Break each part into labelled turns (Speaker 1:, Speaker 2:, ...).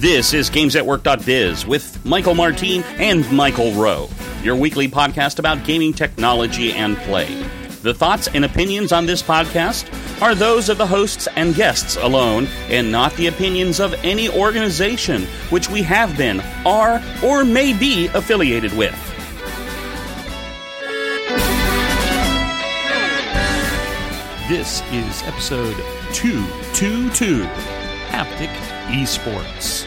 Speaker 1: This is GamesAtWork.biz with Michael Martin and Michael Rowe, your weekly podcast about gaming technology and play. The thoughts and opinions on this podcast are those of the hosts and guests alone, and not the opinions of any organization which we have been, are, or may be affiliated with. This is episode 222, Haptic Esports.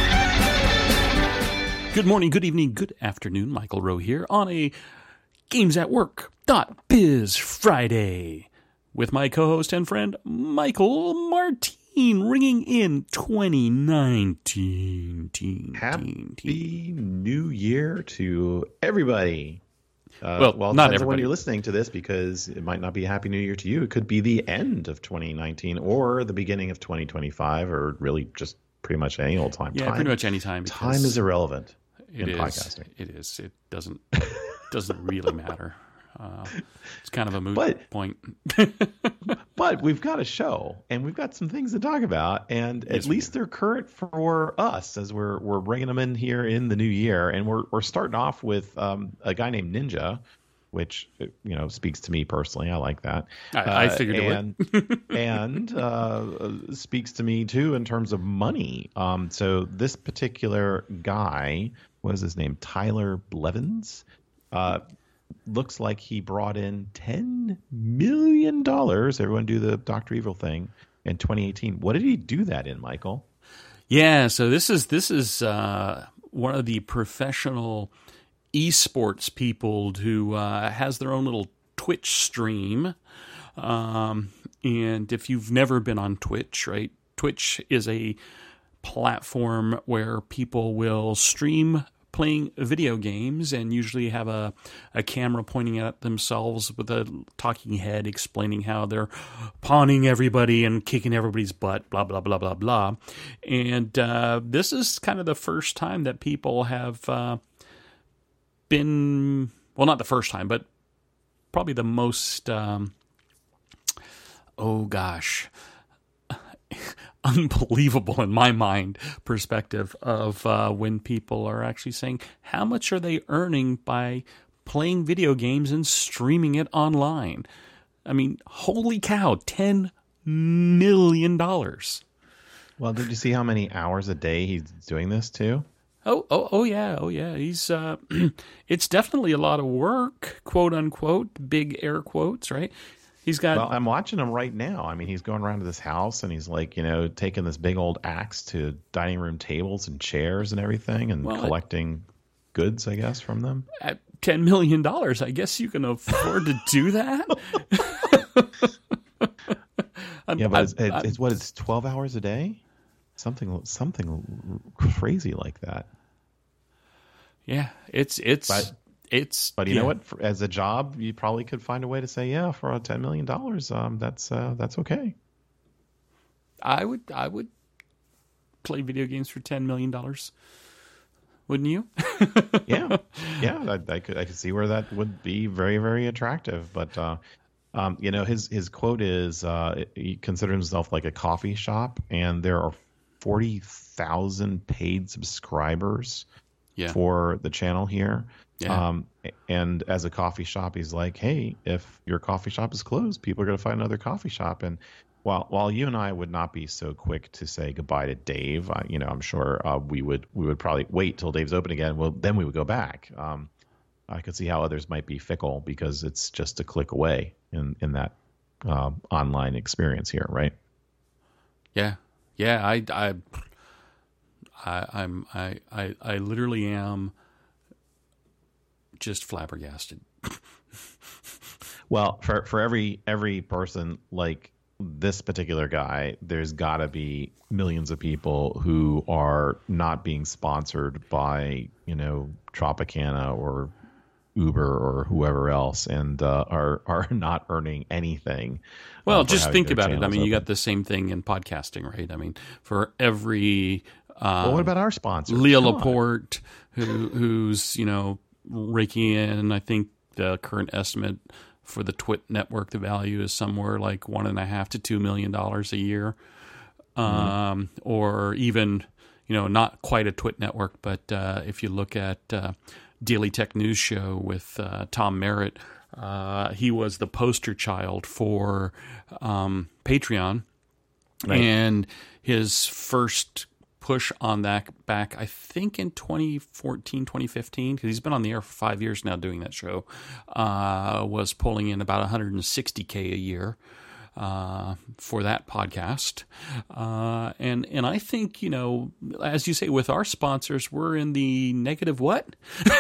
Speaker 1: Good morning, good evening, good afternoon. Michael Rowe here on a GamesAtWork.biz Friday with my co-host and friend Michael Martin, ringing in 2019.
Speaker 2: Happy New Year to everybody.
Speaker 1: Well, not everybody.
Speaker 2: When you're listening to this, because it might not be a Happy New Year to you. It could be the end of 2019 or the beginning of 2025, or really just pretty much any old time.
Speaker 1: Yeah, pretty much any time.
Speaker 2: Time is irrelevant in podcasting.
Speaker 1: It is. It doesn't really matter. It's kind of a moot point.
Speaker 2: But we've got a show, and we've got some things to talk about, and at least they're current for us as we're bringing them in here in the new year. And we're starting off with a guy named Ninja, which speaks to me personally. I like that.
Speaker 1: I figured it would.
Speaker 2: And speaks to me too in terms of money. So this particular guy, what is his name? Tyler Blevins. Looks like he brought in $10 million. Everyone do the Dr. Evil thing in 2018. What did he do that in, Michael?
Speaker 1: Yeah, so this is one of the professional esports people who has their own little Twitch stream. And if you've never been on Twitch, right? Twitch is a platform where people will stream playing video games and usually have a camera pointing at themselves with a talking head explaining how they're pawning everybody and kicking everybody's butt, blah, blah, blah, blah, blah. And this is kind of the first time that people have been, well, not the first time, but probably the most, unbelievable in my mind perspective of when people are actually saying, how much are they earning by playing video games and streaming it online? I mean, holy cow, $10 million.
Speaker 2: Well, did you see how many hours a day he's doing this too?
Speaker 1: Oh yeah. He's it's definitely a lot of work, quote unquote, big air quotes, right? He's got.
Speaker 2: Well, I'm watching him right now. I mean, he's going around to this house and he's like, taking this big old axe to dining room tables and chairs and everything, and collecting goods, I guess, from them.
Speaker 1: At $10 million, I guess you can afford to do that.
Speaker 2: Yeah, but it's 12 hours a day, something crazy like that.
Speaker 1: Yeah, it's.
Speaker 2: But you know what? As a job, you probably could find a way to say, yeah, for $10 million, that's okay.
Speaker 1: I would play video games for $10 million. Wouldn't you?
Speaker 2: Yeah. I could see where that would be very, very attractive. But his quote is he considers himself like a coffee shop, and there are 40,000 paid subscribers for the channel here. Yeah. And as a coffee shop, he's like, hey, if your coffee shop is closed, people are going to find another coffee shop. And while you and I would not be so quick to say goodbye to Dave, I'm sure we would probably wait till Dave's open again. Well, then we would go back. I could see how others might be fickle because it's just a click away in that online experience here, right?
Speaker 1: Yeah. I literally am just flabbergasted.
Speaker 2: Well, for every person like this particular guy, there's got to be millions of people who are not being sponsored by Tropicana or Uber or whoever else, and are not earning anything.
Speaker 1: Well, just think about it. I mean, you got the same thing in podcasting, right? I mean, for every
Speaker 2: what about our sponsors?
Speaker 1: Leah Laporte, who's raking in, I think the current estimate for the Twit network, the value is somewhere like $1.5 to $2 million a year. Or even not quite a Twit network, but if you look at Daily Tech News Show with Tom Merritt, he was the poster child for Patreon. Right. And his first push on that back, I think in 2014, 2015, because he's been on the air for 5 years now doing that show, was pulling in about $160K a year for that podcast. And I think, as you say, with our sponsors, we're in the negative what?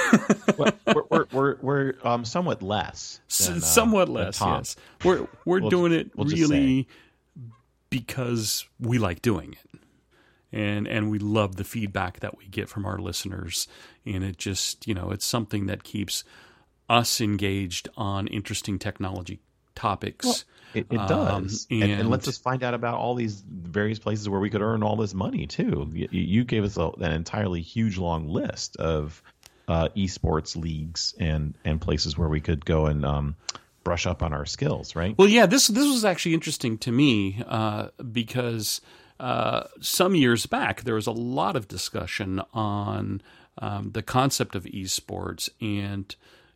Speaker 2: we're somewhat less.
Speaker 1: Somewhat less, yes. We're doing it really because we like doing it. And we love the feedback that we get from our listeners. And it just, it's something that keeps us engaged on interesting technology topics.
Speaker 2: Well, it does. And lets us find out about all these various places where we could earn all this money, too. You gave us an entirely huge, long list of esports leagues and places where we could go and brush up on our skills, right?
Speaker 1: Well, yeah, this was actually interesting to me because some years back there was a lot of discussion on the concept of esports and,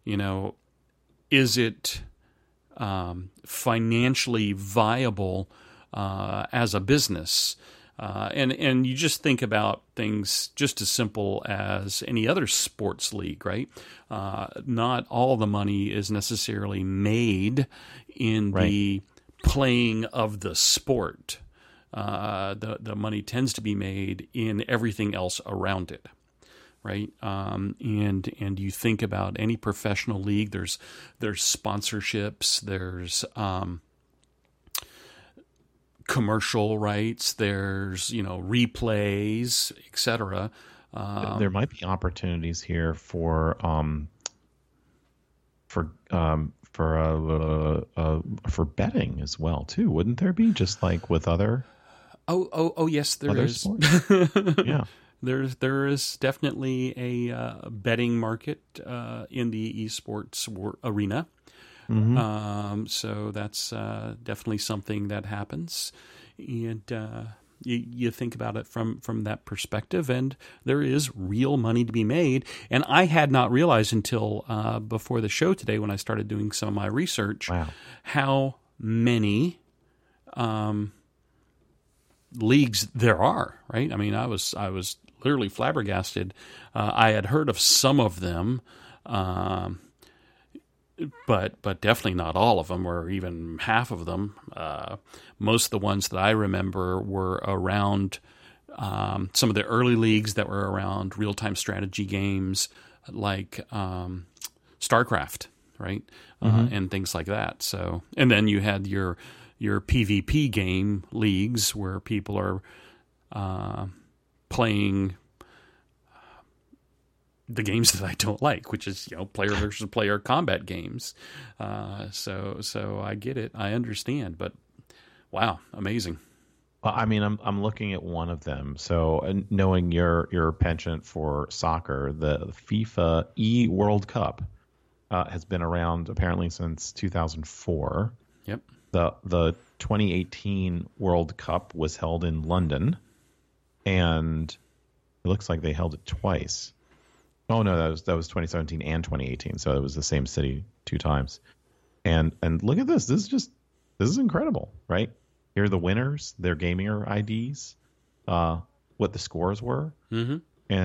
Speaker 1: is it financially viable as a business? And you just think about things just as simple as any other sports league, right? Not all the money is necessarily made in the playing of the sport. The money tends to be made in everything else around it, right? And you think about any professional league, there's sponsorships, there's commercial rights, there's replays, etc.
Speaker 2: There might be opportunities here for betting as well too, wouldn't there be? Just like with other.
Speaker 1: Oh yes, there is.
Speaker 2: Yeah,
Speaker 1: there is definitely a betting market in the esports arena.
Speaker 2: Mm-hmm.
Speaker 1: So that's definitely something that happens, and you think about it from that perspective, and there is real money to be made. And I had not realized until before the show today, when I started doing some of my research, how many leagues there are. Right? I mean, I was literally flabbergasted. I had heard of some of them. But definitely not all of them, or even half of them. Most of the ones that I remember were around some of the early leagues that were around real-time strategy games like StarCraft, right? And things like that. So, and then you had your PvP game leagues where people are playing the games that I don't like, which is player versus player combat games. So I get it, I understand, but wow, amazing.
Speaker 2: Well, I mean, I'm looking at one of them. So knowing your penchant for soccer, the FIFA World Cup has been around apparently since 2004.
Speaker 1: Yep.
Speaker 2: The 2018 World Cup was held in London, and it looks like they held it twice. Oh no, that was 2017 and 2018, so it was the same city two times. And look at this. This is incredible, right? Here are the winners, their gamer IDs, what the scores were, and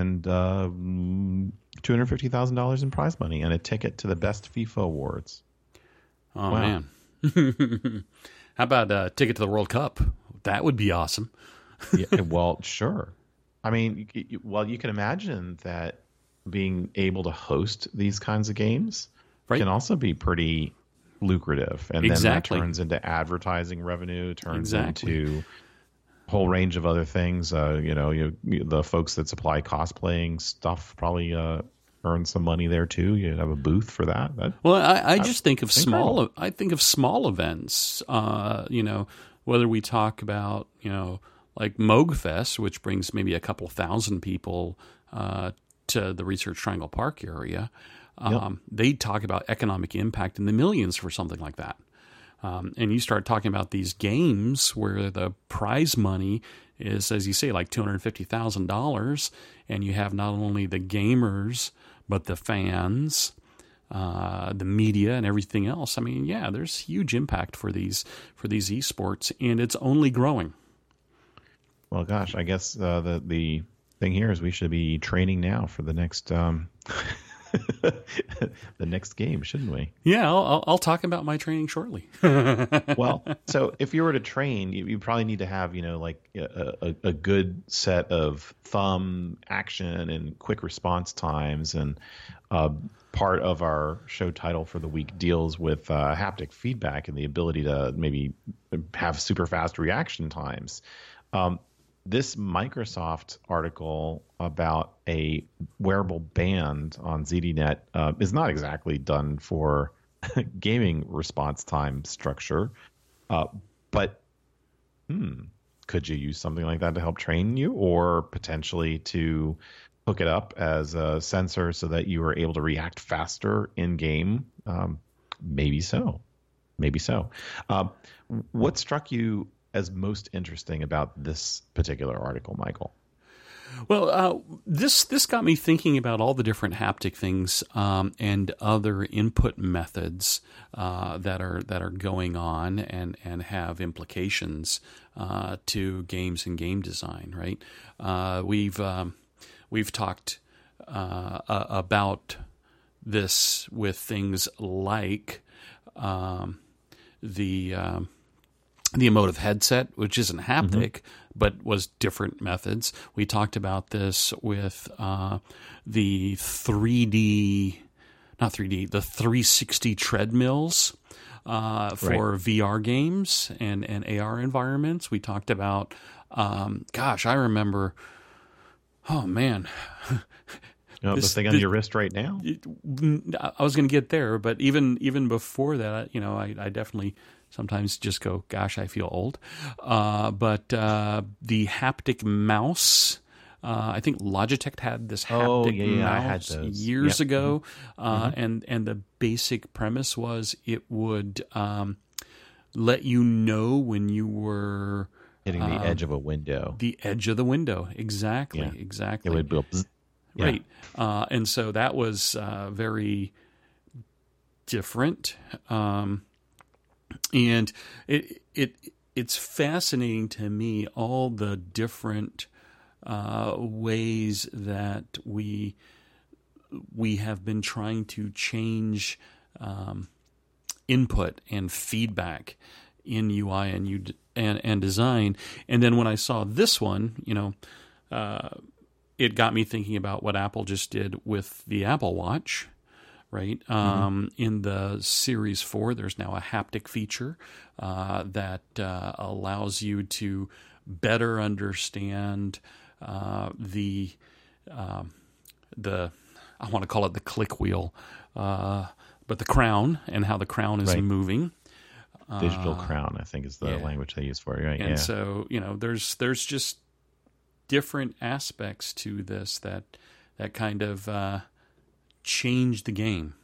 Speaker 2: $250,000 in prize money and a ticket to the best FIFA awards.
Speaker 1: Oh man. How about a ticket to the World Cup? That would be awesome.
Speaker 2: Yeah, well, sure. I mean, you can imagine that being able to host these kinds of games can also be pretty lucrative. And then that turns into advertising revenue, turns into a whole range of other things. The folks that supply cosplaying stuff probably earn some money there too. You have a booth for that.
Speaker 1: I just think of small. I think of small events. Whether we talk about like MoogFest, which brings maybe a couple thousand people to the Research Triangle Park area. They talk about economic impact in the millions for something like that. And you start talking about these games where the prize money is, as you say, like $250,000, and you have not only the gamers but the fans, the media, and everything else. I mean, yeah, there's huge impact for these esports, and it's only growing.
Speaker 2: Well, gosh, I guess the thing here is we should be training now for the next the next game, shouldn't we?
Speaker 1: Yeah, I'll talk about my training shortly.
Speaker 2: Well, so if you were to train, you probably need to have, like a good set of thumb action and quick response times. And part of our show title for the week deals with haptic feedback and the ability to maybe have super fast reaction times. This Microsoft article about a wearable band on ZDNet is not exactly done for gaming response time structure, but could you use something like that to help train you, or potentially to hook it up as a sensor so that you are able to react faster in game? Maybe so. What struck you as most interesting about this particular article, Michael?
Speaker 1: Well, this got me thinking about all the different haptic things and other input methods that are going on and have implications to games and game design. Right? We've talked about this with things like the emotive headset, which isn't haptic, but was different methods. We talked about this with the 360 treadmills for VR games and AR environments. We talked about, I remember, oh man.
Speaker 2: The thing on your wrist right now?
Speaker 1: I was going to get there, but even before that, I definitely sometimes just go, gosh, I feel old. But the haptic mouse, I think Logitech had this haptic mouse years ago. And the basic premise was it would let you know when you were
Speaker 2: hitting the edge of a window.
Speaker 1: The edge of the window, exactly.
Speaker 2: It would go bzz.
Speaker 1: Right. And so that was very different. And it's fascinating to me, all the different ways that we have been trying to change input and feedback in UI and design. And then when I saw this one, it got me thinking about what Apple just did with the Apple Watch. Right. In the Series 4, there's now a haptic feature that allows you to better understand the I want to call it the click wheel, but the crown and how the crown is moving.
Speaker 2: Digital crown, I think, is the language they use for it. Right.
Speaker 1: And so there's just different aspects to this that kind of change the game,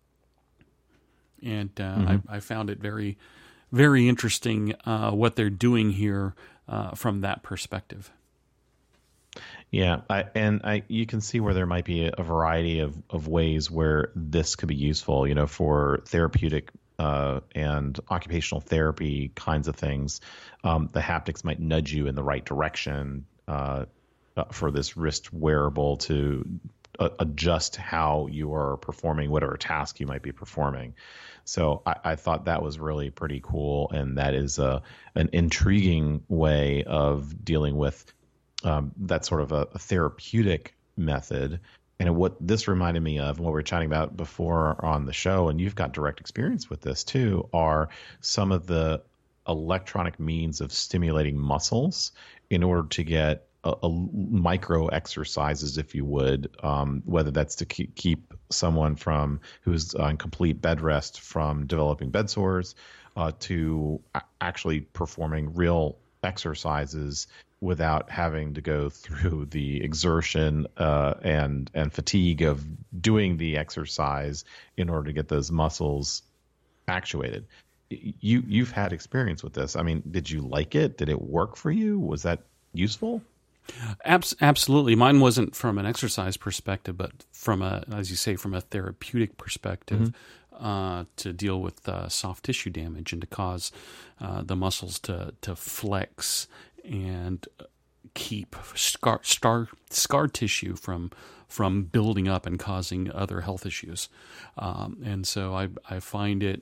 Speaker 1: and I found it very, very interesting what they're doing here from that perspective.
Speaker 2: Yeah, you can see where there might be a variety of ways where this could be useful. For therapeutic and occupational therapy kinds of things, the haptics might nudge you in the right direction for this wrist wearable to adjust how you are performing whatever task you might be performing. So I thought that was really pretty cool, and that is an intriguing way of dealing with that sort of a therapeutic method. And what this reminded me of, and what we were chatting about before on the show, and you've got direct experience with this too, are some of the electronic means of stimulating muscles in order to get a micro exercises, if you would, whether that's to keep someone who's on complete bed rest from developing bed sores, to actually performing real exercises without having to go through the exertion and fatigue of doing the exercise in order to get those muscles actuated. You've had experience with this. I mean, did you like it? Did it work for you? Was that useful?
Speaker 1: Absolutely. Mine wasn't from an exercise perspective, but from as you say, from a therapeutic perspective, to deal with soft tissue damage and to cause the muscles to flex and keep scar tissue from building up and causing other health issues. And so I find it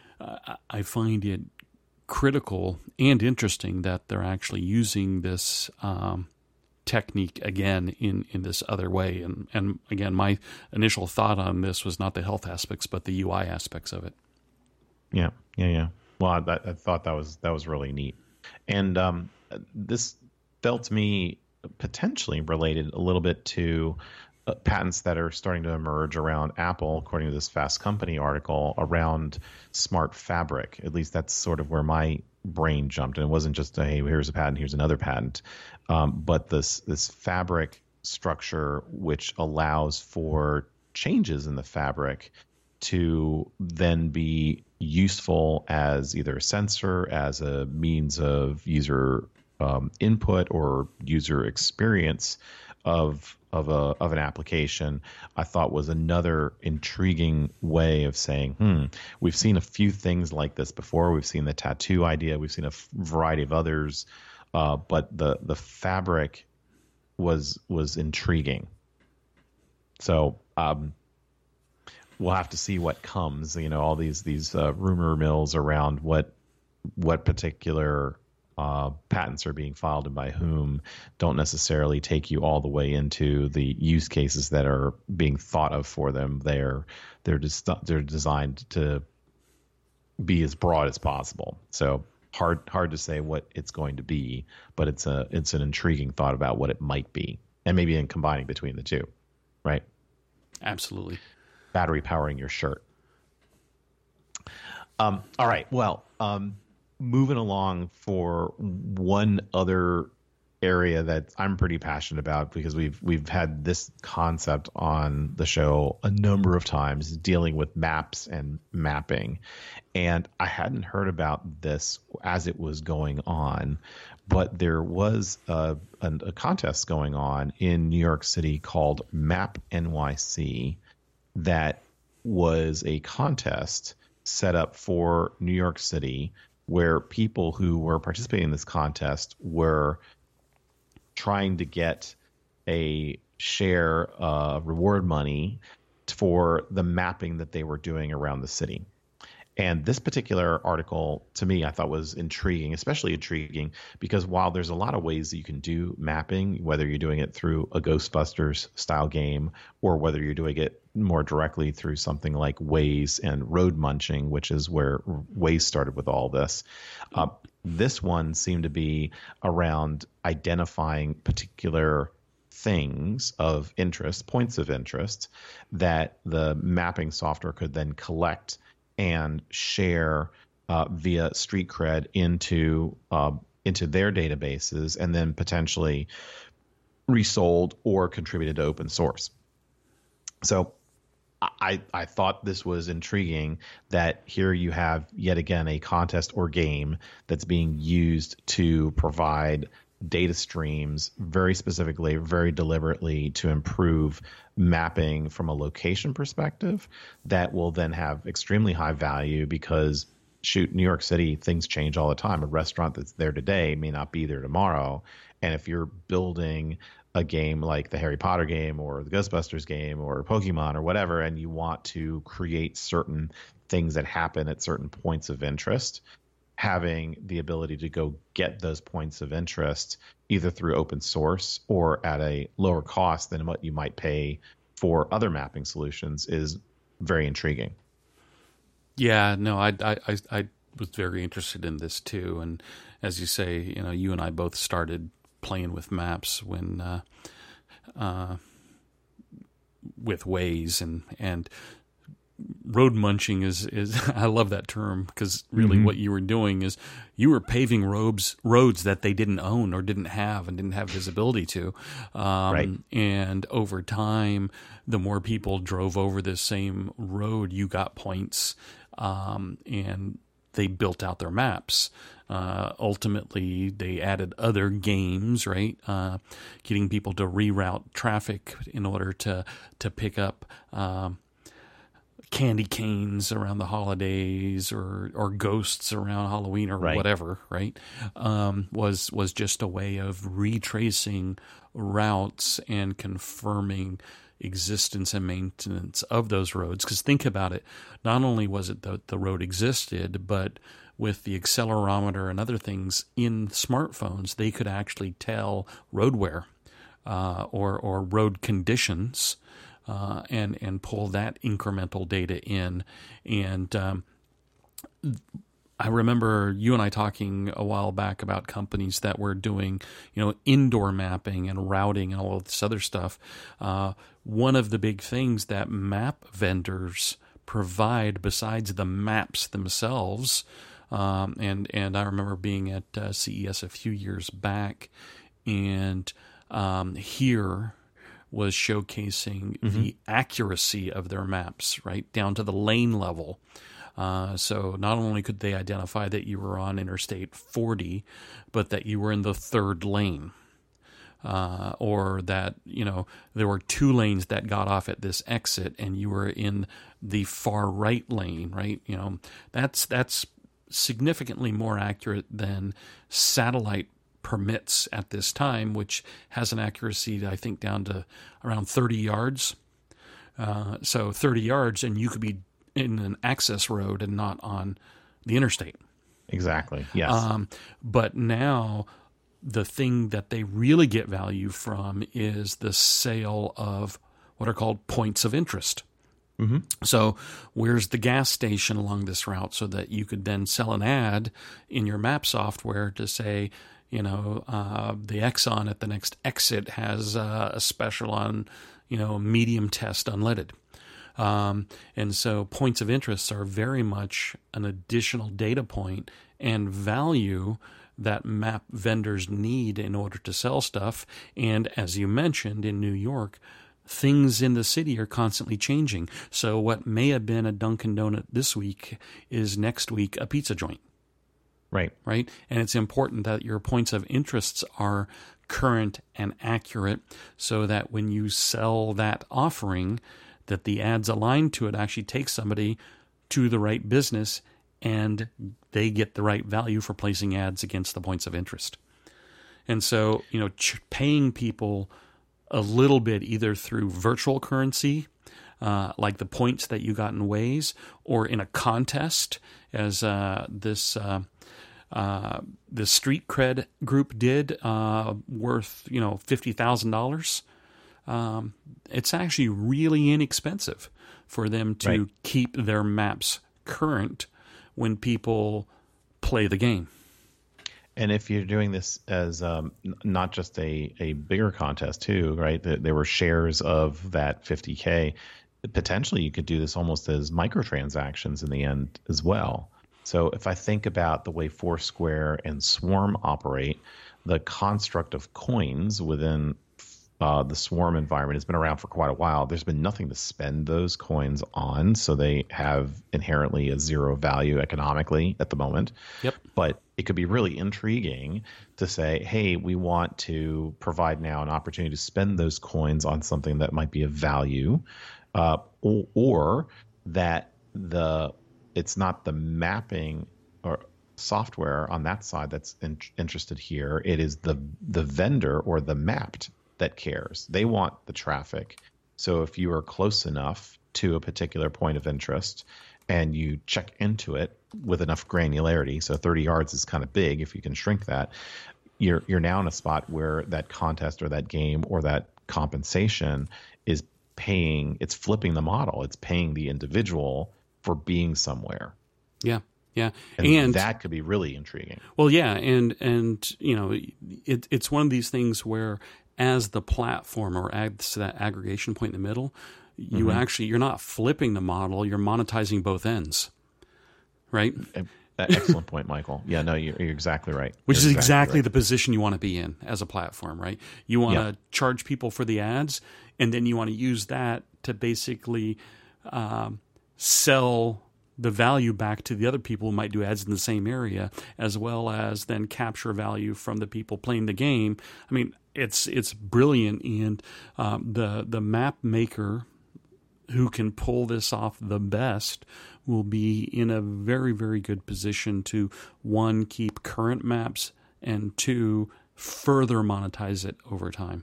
Speaker 1: critical and interesting that they're actually using this technique again in this other way. And again, my initial thought on this was not the health aspects, but the UI aspects of it.
Speaker 2: Yeah. Well, I thought that was really neat. And this felt to me potentially related a little bit to patents that are starting to emerge around Apple, according to this Fast Company article, around smart fabric. At least that's sort of where my brain jumped. And it wasn't just, hey, here's a patent, here's another patent. But this fabric structure, which allows for changes in the fabric to then be useful as either a sensor, as a means of user input or user experience of an application, I thought was another intriguing way of saying, we've seen a few things like this before. We've seen the tattoo idea. We've seen a variety of others, but the fabric was intriguing. So we'll have to see what comes. All these rumor mills around what particular patents are being filed and by whom don't necessarily take you all the way into the use cases that are being thought of for them. They're designed to be as broad as possible. So hard to say what it's going to be, but it's an intriguing thought about what it might be, and maybe in combining between the two, right?
Speaker 1: Absolutely.
Speaker 2: Battery powering your shirt. All right. Well, moving along for one other area that I'm pretty passionate about, because we've had this concept on the show a number of times, dealing with maps and mapping. And I hadn't heard about this as it was going on, but there was a contest going on in New York City called Map NYC that was a contest set up for New York City, where people who were participating in this contest were trying to get a share of reward money for the mapping that they were doing around the city. And this particular article, to me, I thought was intriguing, especially intriguing because while there's a lot of ways that you can do mapping, whether you're doing it through a Ghostbusters style game or whether you're doing it more directly through something like Waze and Road Munching, which is where Waze started with all this. This one seemed to be around identifying particular things of interest, points of interest, that the mapping software could then collect and share via StreetCred into their databases, and then potentially resold or contributed to open source. So I thought this was intriguing that here you have yet again a contest or game that's being used to provide data streams very specifically, very deliberately to improve mapping from a location perspective that will then have extremely high value because, shoot, New York City, things change all the time. A restaurant that's there today may not be there tomorrow. And if you're building a game like the Harry Potter game or the Ghostbusters game or Pokemon or whatever, and you want to create certain things that happen at certain points of interest, having the ability to go get those points of interest either through open source or at a lower cost than what you might pay for other mapping solutions is very intriguing.
Speaker 1: Yeah, no, I was very interested in this too. And as you say, you and I both started playing with maps when with Waze and road munching is I love that term because really what you were doing is you were paving roads that they didn't own or didn't have visibility to.
Speaker 2: Right.
Speaker 1: And over time, the more people drove over this same road, you got points. And they built out their maps. Ultimately, they added other games, right? Getting people to reroute traffic in order to pick up candy canes around the holidays or ghosts around Halloween or whatever, right? Was just a way of retracing routes and confirming existence and maintenance of those roads. Because think about it, not only was it that the road existed, but with the accelerometer and other things in smartphones, they could actually tell road wear or road conditions and pull that incremental data in. And I remember you and I talking a while back about companies that were doing, indoor mapping and routing and all of this other stuff. One of the big things that map vendors provide besides the maps themselves, and I remember being at CES a few years back, and here was showcasing the accuracy of their maps, right down to the lane level. So not only could they identify that you were on Interstate 40, but that you were in the third lane, or that there were 2 lanes that got off at this exit, and you were in the far right lane, right? That's significantly more accurate than satellite permits at this time, which has an accuracy, I think, down to around 30 yards. So 30 yards, and you could be in an access road and not on the interstate.
Speaker 2: Exactly, yes.
Speaker 1: But now the thing that they really get value from is the sale of what are called points of interest. Mm-hmm. So where's the gas station along this route, so that you could then sell an ad in your map software to say, the Exxon at the next exit has a special on, medium test unleaded. And so points of interest are very much an additional data point and value that map vendors need in order to sell stuff. And as you mentioned, in New York, things in the city are constantly changing. So what may have been a Dunkin' Donut this week is next week a pizza joint.
Speaker 2: Right.
Speaker 1: And it's important that your points of interests are current and accurate, so that when you sell that offering, that the ads aligned to it actually take somebody to the right business, and they get the right value for placing ads against the points of interest. And so, paying people a little bit either through virtual currency, like the points that you got in Waze, or in a contest, as this Street Cred group did, worth $50,000. It's actually really inexpensive for them to keep their maps current when people play the game.
Speaker 2: And if you're doing this as not just a bigger contest too, right? There were shares of that 50K. Potentially you could do this almost as microtransactions in the end as well. So if I think about the way Foursquare and Swarm operate, the construct of coins within the Swarm environment has been around for quite a while. There's been nothing to spend those coins on, so they have inherently a zero value economically at the moment.
Speaker 1: Yep.
Speaker 2: But it could be really intriguing to say, hey, we want to provide now an opportunity to spend those coins on something that might be of value, or that it's not the mapping or software on that side that's interested here. It is the vendor or the mapped that cares. They want the traffic. So if you are close enough to a particular point of interest and you check into it with enough granularity, so 30 yards is kind of big if you can shrink that, you're now in a spot where that contest or that game or that compensation is paying, it's flipping the model. It's paying the individual for being somewhere.
Speaker 1: Yeah. Yeah.
Speaker 2: And that could be really intriguing.
Speaker 1: Well, yeah. And it's one of these things where, as the platform or that aggregation point in the middle, you're not flipping the model, you're monetizing both ends, right?
Speaker 2: Excellent point, Michael. Yeah, no, you're exactly right.
Speaker 1: Which is exactly the position you want to be in as a platform, right? You want to charge people for the ads, and then you want to use that to basically sell the value back to the other people who might do ads in the same area, as well as then capture value from the people playing the game. I mean, it's brilliant, and the map maker who can pull this off the best will be in a very, very good position to, one, keep current maps, and two, further monetize it over time.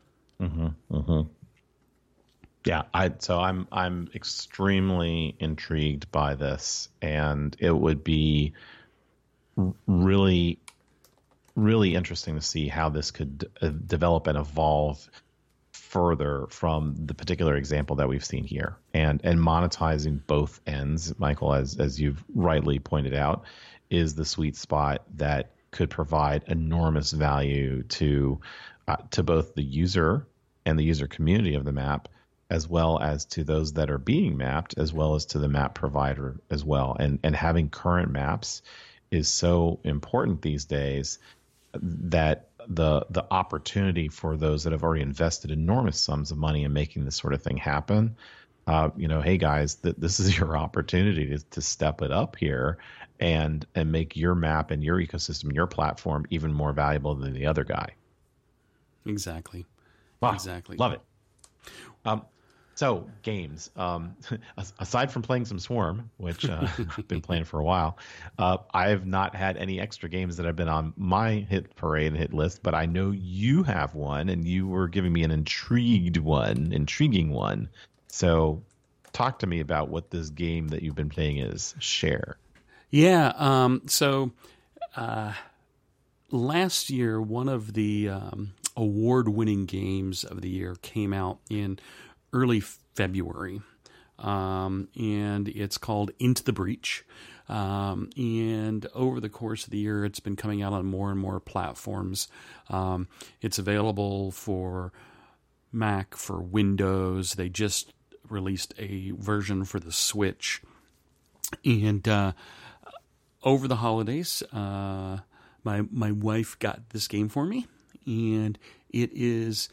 Speaker 2: Yeah, I'm extremely intrigued by this, and it would be really, really interesting to see how this could develop and evolve further from the particular example that we've seen here, and monetizing both ends, Michael, as you've rightly pointed out, is the sweet spot that could provide enormous value to both the user and the user community of the map, as well as to those that are being mapped, as well as to the map provider as well. And having current maps is so important these days that the opportunity for those that have already invested enormous sums of money in making this sort of thing happen, hey guys, this is your opportunity to step it up here and make your map and your ecosystem, your platform, even more valuable than the other guy.
Speaker 1: Exactly.
Speaker 2: Wow.
Speaker 1: Exactly.
Speaker 2: Love it. So games, aside from playing some Swarm, which I've been playing for a while, I have not had any extra games that have been on my hit parade and hit list, but I know you have one, and you were giving me an intriguing one. So talk to me about what this game that you've been playing is. Share.
Speaker 1: Yeah. So last year, one of the award-winning games of the year came out in early February, and it's called Into the Breach. And over the course of the year, it's been coming out on more and more platforms. It's available for Mac, for Windows. They just released a version for the Switch. And over the holidays, my wife got this game for me, and it's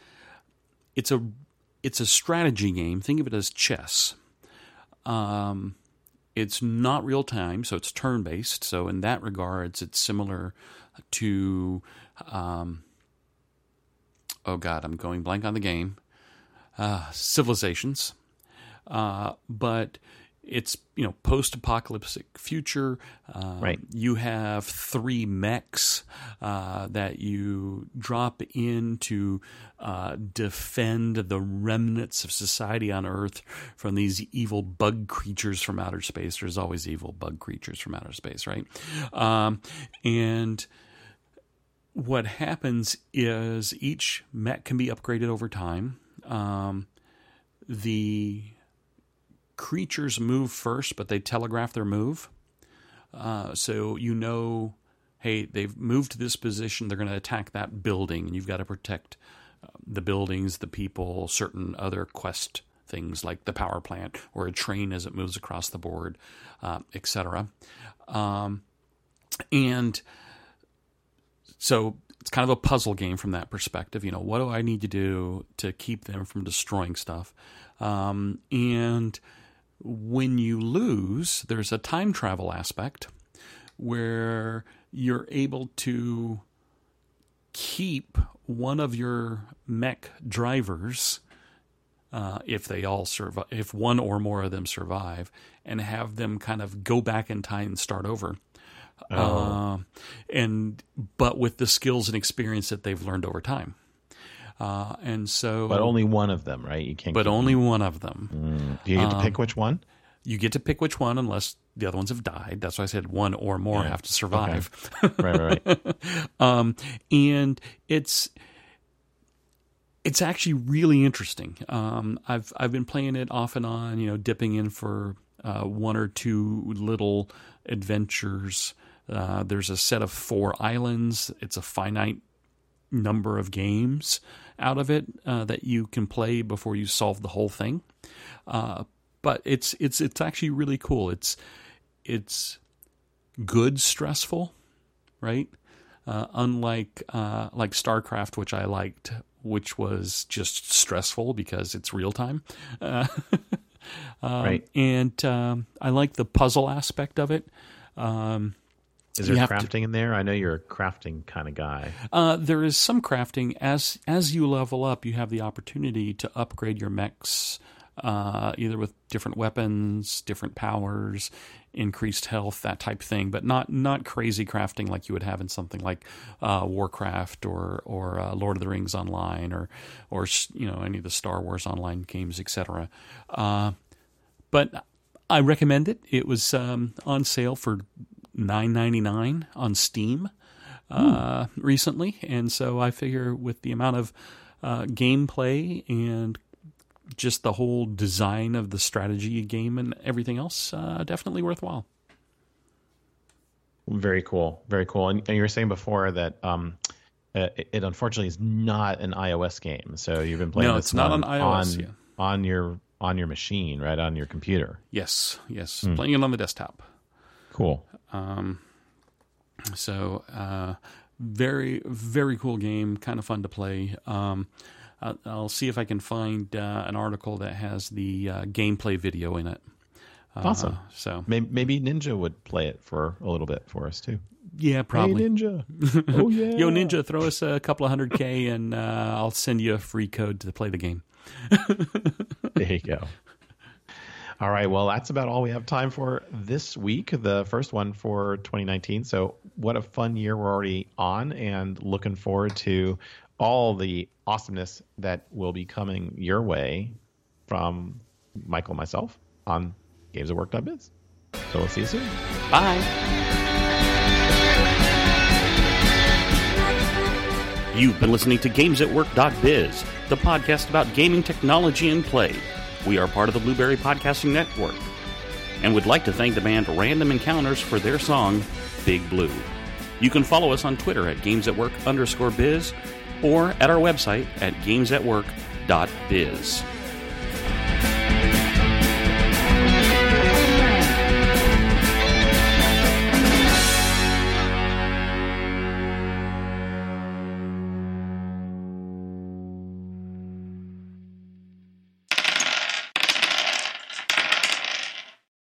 Speaker 1: a strategy game. Think of it as chess. It's not real time, so it's turn based. So in that regards, it's similar to oh God, I'm going blank on the game. Civilizations, but it's post-apocalyptic future.
Speaker 2: Right.
Speaker 1: You have 3 mechs that you drop in to defend the remnants of society on Earth from these evil bug creatures from outer space. There's always evil bug creatures from outer space, right? And what happens is each mech can be upgraded over time. The creatures move first, but they telegraph their move. So hey, they've moved to this position, they're going to attack that building, and you've got to protect the buildings, the people, certain other quest things like the power plant or a train as it moves across the board, etc. And so it's kind of a puzzle game from that perspective. What do I need to do to keep them from destroying stuff? And when you lose, there's a time travel aspect where you're able to keep one of your mech drivers, if they all survive, if one or more of them survive, and have them kind of go back in time and start over. But with the skills and experience that they've learned over time. But
Speaker 2: only one of them, right? You can't.
Speaker 1: But only one of them.
Speaker 2: Do you get to pick which one?
Speaker 1: You get to pick which one, unless the other ones have died. That's why I said one or more have to survive.
Speaker 2: Okay. Right.
Speaker 1: And it's actually really interesting. I've been playing it off and on, dipping in for 1 or 2 little adventures. There's a set of 4 islands. It's a finite number of games out of it that you can play before you solve the whole thing. But it's actually really cool. It's good stressful, right? Unlike like StarCraft, which I liked, which was just stressful because it's real time.
Speaker 2: Right.
Speaker 1: And I like the puzzle aspect of it.
Speaker 2: Is there crafting in there? I know you're a crafting kind of guy.
Speaker 1: There is some crafting. As you level up, you have the opportunity to upgrade your mechs, either with different weapons, different powers, increased health, that type of thing. But not crazy crafting like you would have in something like Warcraft or Lord of the Rings Online or any of the Star Wars Online games, etc. But I recommend it. It was on sale for $9.99 on Steam recently, and so I figure with the amount of gameplay and just the whole design of the strategy game and everything else, definitely worthwhile.
Speaker 2: Very cool, very cool. And you were saying before that it unfortunately is not an iOS game, so you've been playing this
Speaker 1: not on iOS,
Speaker 2: on your machine, right, on your computer.
Speaker 1: Yes, playing it on the desktop.
Speaker 2: Cool.
Speaker 1: Very, very cool game, kind of fun to play. I'll see if I can find an article that has the gameplay video in it.
Speaker 2: Awesome.
Speaker 1: So
Speaker 2: maybe Ninja would play it for a little bit for us too.
Speaker 1: Yeah, probably.
Speaker 2: Hey, Ninja. Oh, yeah.
Speaker 1: Yo, Ninja, throw us a couple of $100K and I'll send you a free code to play the game.
Speaker 2: There you go. All right, well, that's about all we have time for this week, the first one for 2019. So what a fun year we're already on, and looking forward to all the awesomeness that will be coming your way from Michael and myself on GamesAtWork.biz. So we'll see you soon.
Speaker 1: Bye.
Speaker 3: You've been listening to GamesAtWork.biz, the podcast about gaming technology and play. We are part of the Blueberry Podcasting Network, and would like to thank the band Random Encounters for their song, Big Blue. You can follow us on Twitter at GamesAtWork_biz or at our website at GamesAtWork.biz.